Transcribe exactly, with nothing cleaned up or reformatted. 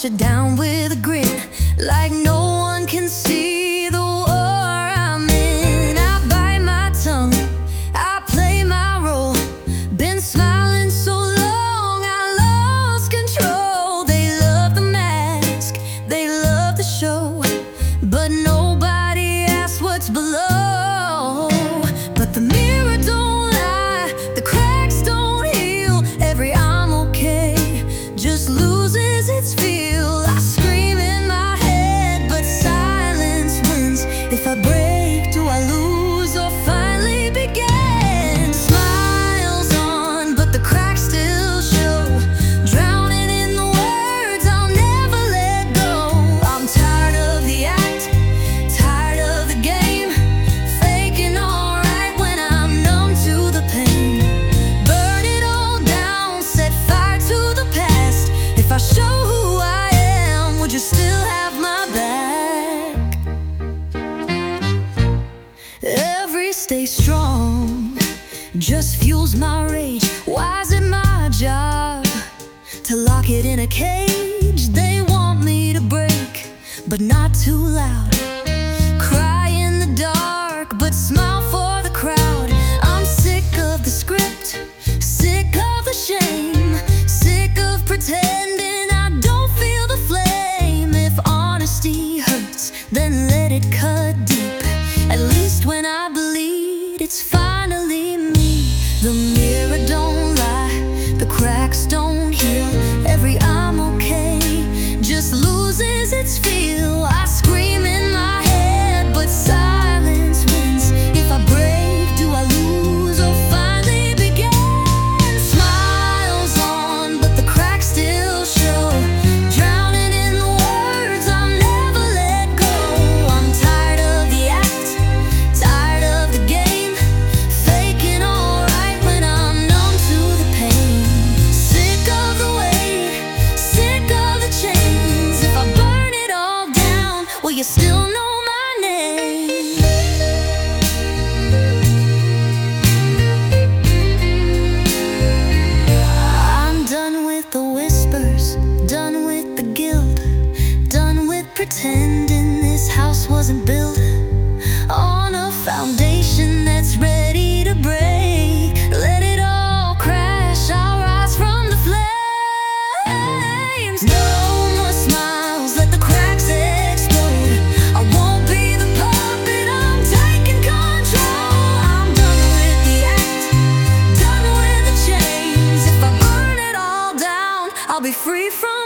wash it down with a grin, like no one can see the war I'm in. I bite my tongue, I play my role. Been smiling so long, I lost control. They love the mask, they love the show, but nobody asks what's below. But the mirror don't lie, the cracks don't heal. Every I'm okay just loses its feel. I scream in my head, but silence wins. If I break, do I lose or finally begin? Smiles on, but the cracks still show. Drowning in the words, I'll never let go. I'm tired of the act, tired of the game, faking alright when I'm numb to the pain. Burn it all down, set fire to the past. If I show who I am, would you still have my back? Every stay strong just fuels my rage. Why is it my job to lock it in a cage? They want me to break, but not too loud. Cry in the dark, but smile for the crowd. I'm sick of the script, sick of the shame, sick of pretending I don't feel the flame. If honesty hurts, then let it cut deep. At least when I bleed, it's finally me. The mirror don't lie, the cracks don't heal. Every I'm okay just loses its feel. I scream in my head, but silence wins. If I break, do I lose or finally begin? Smiles on, but the cracks still show. Drowning in the words, I'll never let go. I'm tired of the act, tired of the game, faking alright when I'm numb to the pain. Sick of the wait, sick of the chains. If I burn it all down, will you still know my name? I'm done with the whispers, done with the guilt, done with pretending this house wasn't built on a foundation that's ready to break. Let it all crash, I'll rise from the flames. No more smiles, let the cracks explode. I won't be the puppet, I'm taking control. I'm done with the act, done with the chains. If I burn it all down, I'll be free from